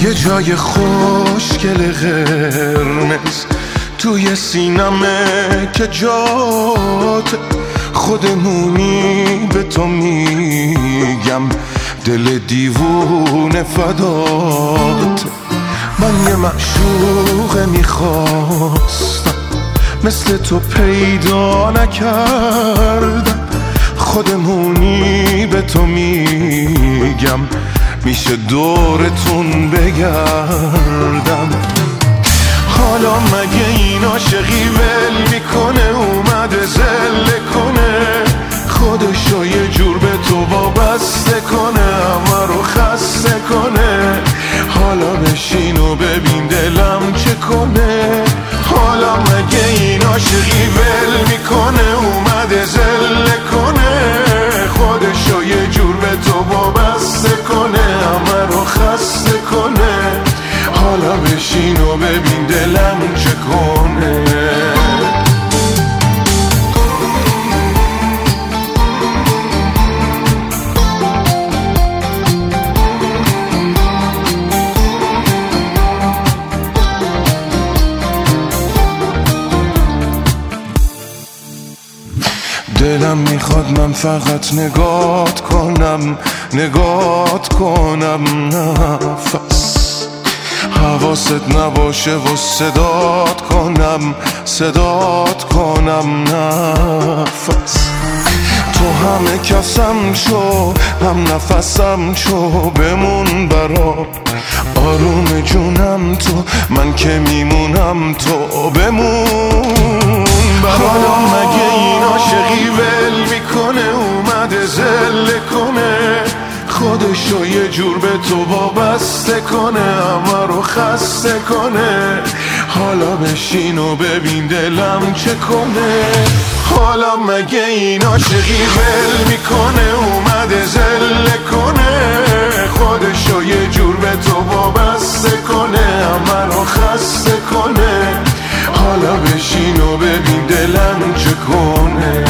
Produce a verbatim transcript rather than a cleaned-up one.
یه جای خوشگل قرمز توی سینمه که جات خودمونی به تو میگم دل دیوونه فدات. من یه معشوقه میخواستم مثل تو پیدا نکردم، خودمونی به تو میگم میشه دورتون بگردم. حالا مگه این عاشقی ول میکنه اومده زله کنه، خودشو یه جور به تو وابسته کنه همه رو خسته کنه. حالا بشین و ببین دلم چه کنه. حالا مگه این عاشقی ول میکنه اومده زله کنه، خودشو یه جور به تو وابسته کنه همه رو خسته کنه. حالا بشین و ببین دلم چه کنه. دلم میخواد من فقط نگات کنم نگات کنم نفس، حواست نباشه و صدات کنم صدات کنم نفس. تو همه کسم شو هم نفسم شو بمون برام، آروم جونم تو من که میمونم تو بمون برام. حالا مگه این عاشقی ول میکنه اومده زله کنه، خودشو یه جور به تو وابسته کنه همه رو خسته کنه. حالا بشین و ببین دلم چه کنه. حالا مگه این عاشقی ول میکنه اومده زله کنه، خودشو یه جور به تو وابسته کنه همه رو خسته کنه. حالا بشین و ببین دلم چه کنه.